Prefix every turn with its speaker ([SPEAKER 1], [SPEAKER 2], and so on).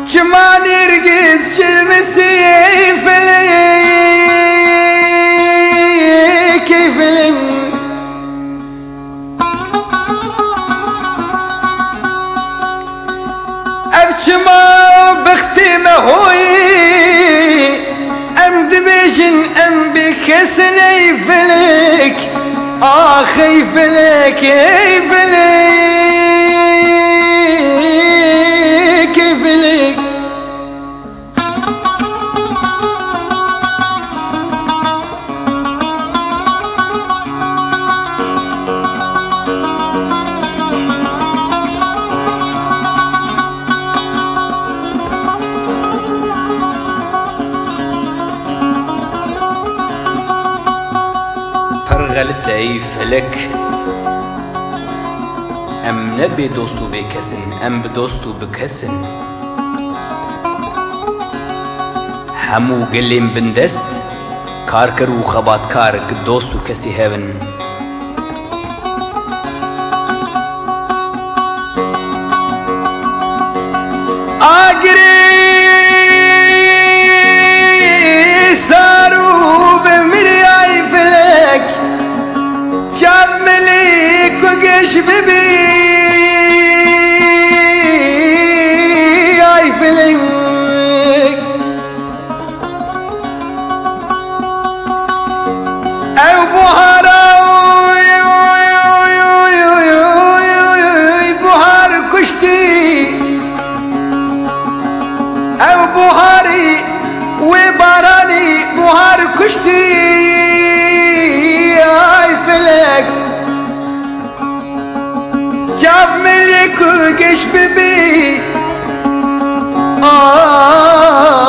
[SPEAKER 1] كما نرقص شمسي كيف أبكما بختمه هوي أم دبيجن أم بكسني فلك آخي فلك فلك
[SPEAKER 2] غلط ای فلک ام نبی دوستو بکسن ام بدوستو بکسن همو گلیم بندست کار کرو خبات کار که دوستو کسی هون
[SPEAKER 1] آگری سارو بمیری ای فلک جملی کگش ببی ای فلک او بوهارا بوهار کشتی او بوهاری و بارانی بوهار کشتی ای فلک جاب ملك وقش ببي